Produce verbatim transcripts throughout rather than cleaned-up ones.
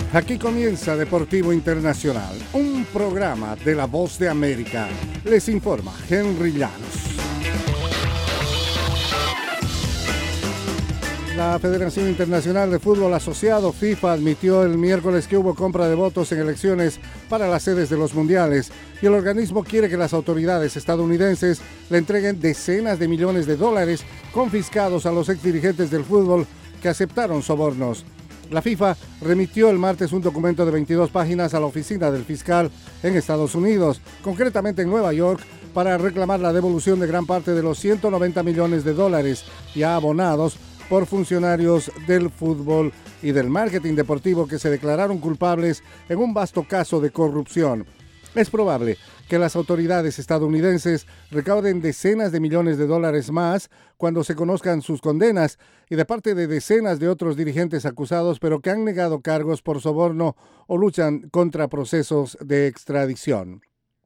Aquí comienza Deportivo Internacional, un programa de La Voz de América. Les informa Henry Llanos. La Federación Internacional de Fútbol Asociado, FIFA, admitió el miércoles que hubo compra de votos en elecciones para las sedes de los mundiales y el organismo quiere que las autoridades estadounidenses le entreguen decenas de millones de dólares confiscados a los exdirigentes del fútbol que aceptaron sobornos. La FIFA remitió el martes un documento de veintidós páginas a la oficina del fiscal en Estados Unidos, concretamente en Nueva York, para reclamar la devolución de gran parte de los ciento noventa millones de dólares ya abonados por funcionarios del fútbol y del marketing deportivo que se declararon culpables en un vasto caso de corrupción. Es probable que las autoridades estadounidenses recauden decenas de millones de dólares más cuando se conozcan sus condenas y de parte de decenas de otros dirigentes acusados, pero que han negado cargos por soborno o luchan contra procesos de extradición.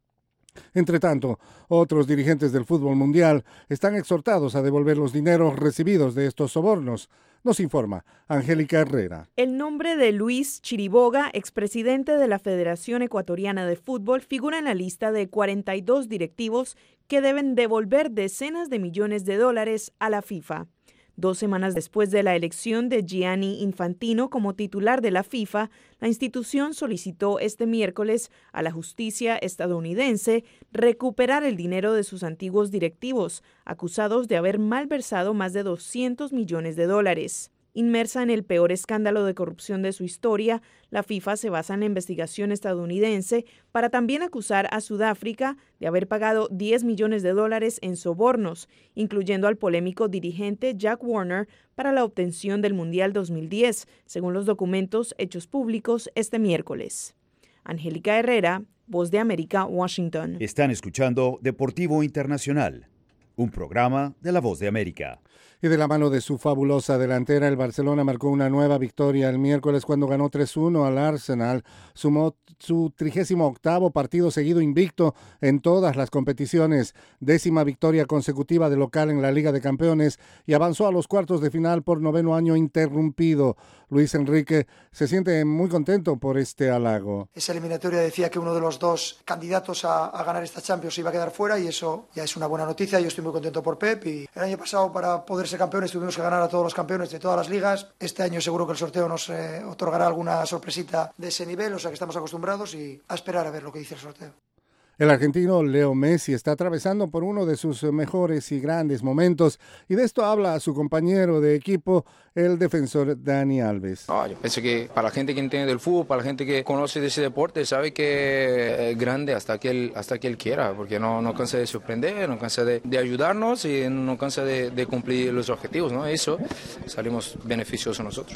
Entre tanto, otros dirigentes del fútbol mundial están exhortados a devolver los dineros recibidos de estos sobornos. Nos informa Angélica Herrera. El nombre de Luis Chiriboga, expresidente de la Federación Ecuatoriana de Fútbol, figura en la lista de cuarenta y dos directivos que deben devolver decenas de millones de dólares a la FIFA. Dos semanas después de la elección de Gianni Infantino como titular de la FIFA, la institución solicitó este miércoles a la justicia estadounidense recuperar el dinero de sus antiguos directivos, acusados de haber malversado más de doscientos millones de dólares. Inmersa en el peor escándalo de corrupción de su historia, la FIFA se basa en la investigación estadounidense para también acusar a Sudáfrica de haber pagado diez millones de dólares en sobornos, incluyendo al polémico dirigente Jack Warner para la obtención del Mundial dos mil diez, según los documentos hechos públicos este miércoles. Angélica Herrera, Voz de América, Washington. Están escuchando Deportivo Internacional, un programa de La Voz de América. Y de la mano de su fabulosa delantera, el Barcelona marcó una nueva victoria el miércoles cuando ganó tres uno al Arsenal. Sumó su trigésimo octavo partido seguido invicto en todas las competiciones, décima victoria consecutiva de local en la Liga de Campeones y avanzó a los cuartos de final por noveno año interrumpido. Luis Enrique se siente muy contento por este halago. Esa eliminatoria decía que uno de los dos candidatos a, a ganar esta Champions iba a quedar fuera y eso ya es una buena noticia. Yo estoy muy contento por Pep y el año pasado para poder ser campeones tuvimos que ganar a todos los campeones de todas las ligas. Este año seguro que el sorteo nos eh, otorgará alguna sorpresita de ese nivel, o sea que estamos acostumbrados y a esperar a ver lo que dice el sorteo. El argentino Leo Messi está atravesando por uno de sus mejores y grandes momentos y de esto habla su compañero de equipo, el defensor Dani Alves. No, yo pienso que para la gente que entiende del fútbol, para la gente que conoce de ese deporte, sabe que es grande hasta que él, hasta que él quiera, porque no, no cansa de sorprender, no cansa de, de ayudarnos y no cansa de, de cumplir los objetivos, ¿no? Eso salimos beneficiosos nosotros.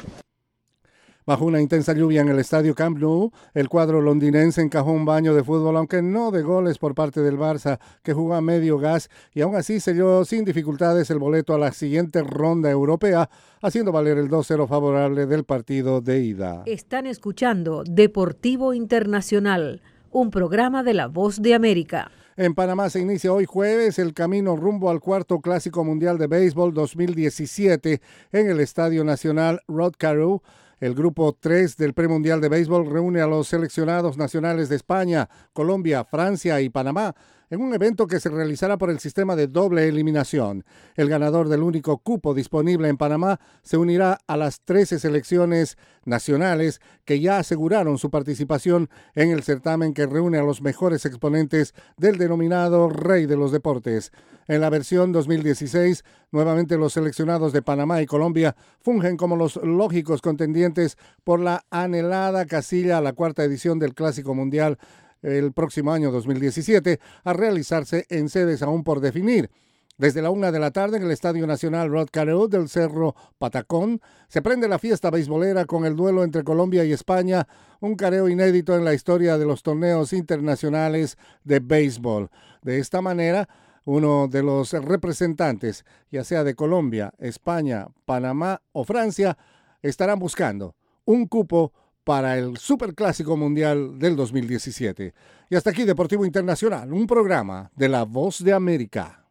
Bajo una intensa lluvia en el estadio Camp Nou, el cuadro londinense encajó un baño de fútbol, aunque no de goles por parte del Barça, que jugó a medio gas y aún así selló sin dificultades el boleto a la siguiente ronda europea, haciendo valer el dos cero favorable del partido de ida. Están escuchando Deportivo Internacional, un programa de La Voz de América. En Panamá se inicia hoy jueves el camino rumbo al cuarto Clásico Mundial de Béisbol dos mil diecisiete en el Estadio Nacional Rod Carew. El grupo tres del premundial de béisbol reúne a los seleccionados nacionales de España, Colombia, Francia y Panamá en un evento que se realizará por el sistema de doble eliminación. El ganador del único cupo disponible en Panamá se unirá a las trece selecciones nacionales que ya aseguraron su participación en el certamen que reúne a los mejores exponentes del denominado Rey de los Deportes. En la versión dos mil dieciséis, nuevamente los seleccionados de Panamá y Colombia fungen como los lógicos contendientes por la anhelada casilla a la cuarta edición del Clásico Mundial el próximo año dos mil diecisiete, a realizarse en sedes aún por definir. Desde la una de la tarde en el Estadio Nacional Rod Carew del Cerro Patacón se prende la fiesta beisbolera con el duelo entre Colombia y España, un careo inédito en la historia de los torneos internacionales de béisbol. De esta manera, uno de los representantes, ya sea de Colombia, España, Panamá o Francia, estarán buscando un cupo para el Superclásico Mundial del dos mil diecisiete. Y hasta aquí Deportivo Internacional, un programa de La Voz de América.